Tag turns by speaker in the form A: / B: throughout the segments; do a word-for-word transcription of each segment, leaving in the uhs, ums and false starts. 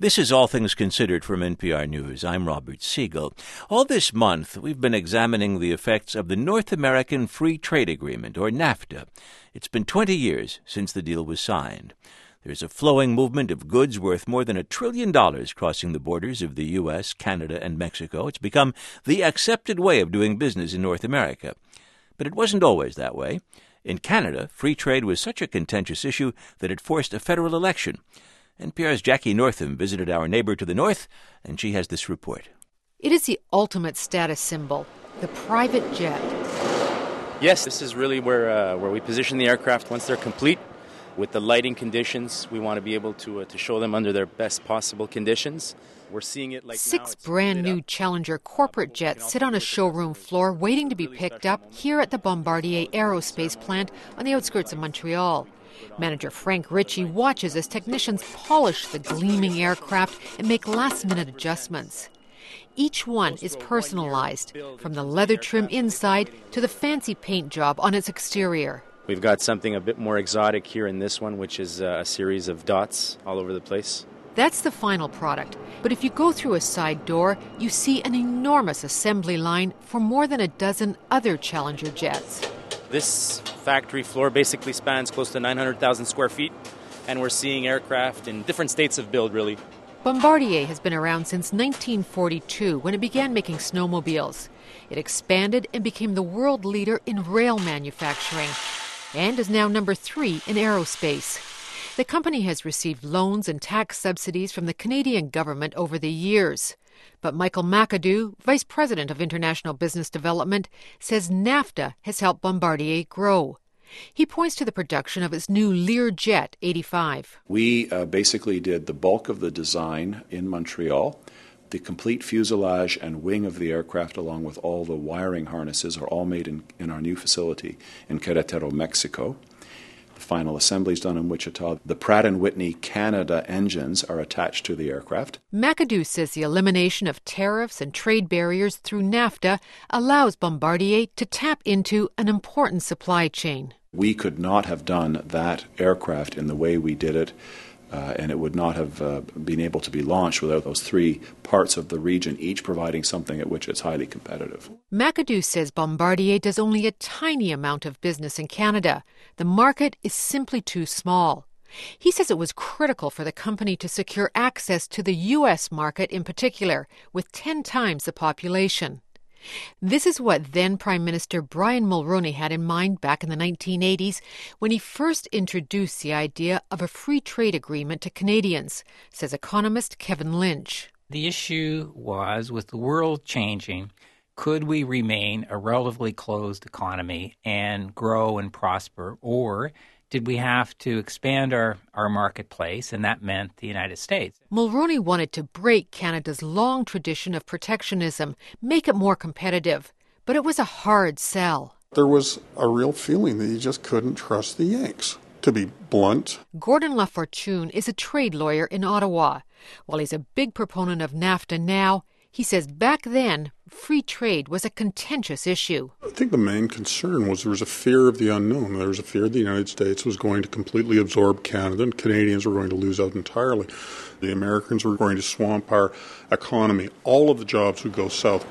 A: This is All Things Considered from N P R News. I'm Robert Siegel. All this month, we've been examining the effects of the North American Free Trade Agreement, or NAFTA. It's been twenty years since the deal was signed. There's a flowing movement of goods worth more than a trillion dollars crossing the borders of the U S, Canada, and Mexico. It's become the accepted way of doing business in North America. But it wasn't always that way. In Canada, free trade was such a contentious issue that it forced a federal election. N P R's Jackie Northam visited our neighbor to the north, and she has this report.
B: It is the ultimate status symbol, the private jet.
C: Yes, this is really where uh, where we position the aircraft once they're complete. With the lighting conditions, we want to be able to uh, to show them under their best possible conditions. We're seeing it like
B: Six
C: now,
B: brand new Challenger corporate jets sit on a showroom floor waiting to be picked up here at the Bombardier Aerospace plant on the outskirts of Montreal. Manager Frank Ritchie watches as technicians polish the gleaming aircraft and make last-minute adjustments. Each one is personalized, from the leather trim inside to the fancy paint job on its exterior.
C: We've got something a bit more exotic here in this one, which is a series of dots all over the place.
B: That's the final product. But if you go through a side door, you see an enormous assembly line for more than a dozen other Challenger jets.
C: This factory floor basically spans close to nine hundred thousand square feet, and we're seeing aircraft in different states of build, really.
B: Bombardier has been around since nineteen forty-two, when it began making snowmobiles. It expanded and became the world leader in rail manufacturing, and is now number three in aerospace. The company has received loans and tax subsidies from the Canadian government over the years. But Michael McAdoo, Vice President of International Business Development, says NAFTA has helped Bombardier grow. He points to the production of its new Learjet eighty-five.
D: We uh, basically did the bulk of the design in Montreal. The complete fuselage and wing of the aircraft, along with all the wiring harnesses, are all made in, in our new facility in Querétaro, Mexico. The final assembly is done in Wichita. The Pratt and Whitney Canada engines are attached to the aircraft.
B: McAdoo says the elimination of tariffs and trade barriers through NAFTA allows Bombardier to tap into an important supply chain.
D: We could not have done that aircraft in the way we did it, uh, and it would not have uh, been able to be launched without those three parts of the region, each providing something at which it's highly competitive.
B: McAdoo says Bombardier does only a tiny amount of business in Canada. The market is simply too small. He says it was critical for the company to secure access to the U S market in particular, with ten times the population. This is what then Prime Minister Brian Mulroney had in mind back in the nineteen eighties when he first introduced the idea of a free trade agreement to Canadians, says economist Kevin Lynch.
E: The issue was, with the world changing, could we remain a relatively closed economy and grow and prosper, or did we have to expand our, our marketplace, and that meant the United States?
B: Mulroney wanted to break Canada's long tradition of protectionism, make it more competitive, but it was a hard sell.
F: There was a real feeling that you just couldn't trust the Yanks, to be blunt.
B: Gordon Lafortune is a trade lawyer in Ottawa. While he's a big proponent of NAFTA now, he says back then, free trade was a contentious issue.
F: I think the main concern was there was a fear of the unknown. There was a fear the United States was going to completely absorb Canada and Canadians were going to lose out entirely. The Americans were going to swamp our economy. All of the jobs would go south.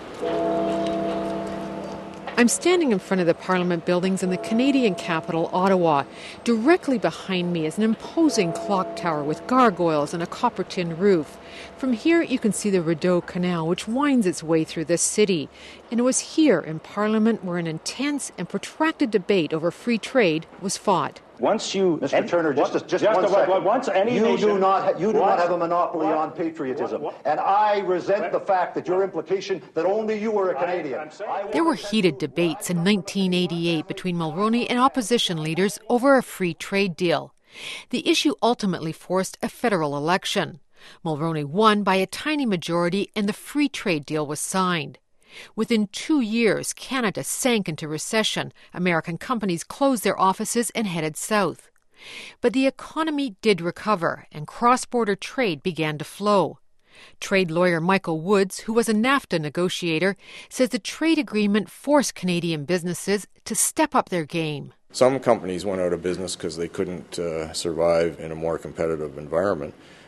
B: I'm standing in front of the Parliament buildings in the Canadian capital, Ottawa. Directly behind me is an imposing clock tower with gargoyles and a copper tin roof. From here you can see the Rideau Canal, which winds its way through the city. And it was here in Parliament where an intense and protracted debate over free trade was fought.
G: Once you,
H: Mister
G: and,
H: Turner, just, just, just
G: just
H: one
G: a,
H: second.
G: Once any
H: you
G: nation,
H: do not, ha- you do
G: what?
H: not have a monopoly
G: what?
H: on patriotism,
G: what? What?
H: and I resent what? the fact that your implication that only you were a Canadian.
G: I,
B: there were heated debates in nineteen eighty-eight between Mulroney and opposition leaders over a free trade deal. The issue ultimately forced a federal election. Mulroney won by a tiny majority, and the free trade deal was signed. Within two years, Canada sank into recession. American companies closed their offices and headed south. But the economy did recover, and cross-border trade began to flow. Trade lawyer Michael Woods, who was a NAFTA negotiator, says the trade agreement forced Canadian businesses to step up their game.
I: Some companies went out of business because they couldn't uh, survive in a more competitive environment.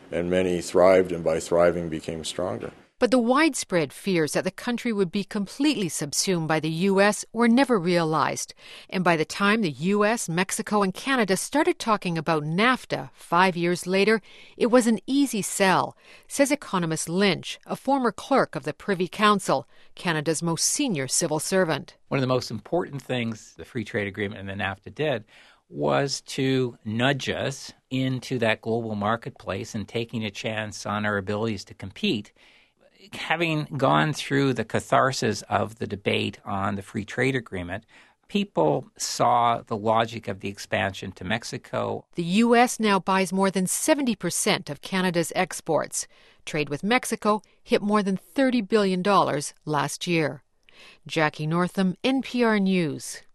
G: and many thrived, and by thriving became stronger.
B: But the widespread fears that the country would be completely subsumed by the U S were never realized. And by the time the U S, Mexico, and Canada started talking about NAFTA five years later, it was an easy sell, says economist Lynch, a former clerk of the Privy Council, Canada's most senior civil servant.
E: One of the most important things the Free Trade Agreement and the NAFTA did was to nudge us into that global marketplace and taking a chance on our abilities to compete. Having gone through the catharsis of the debate on the Free Trade Agreement, people saw the logic of the expansion to Mexico.
B: The U S now buys more than seventy percent of Canada's exports. Trade with Mexico hit more than thirty billion dollars last year. Jackie Northam, N P R News.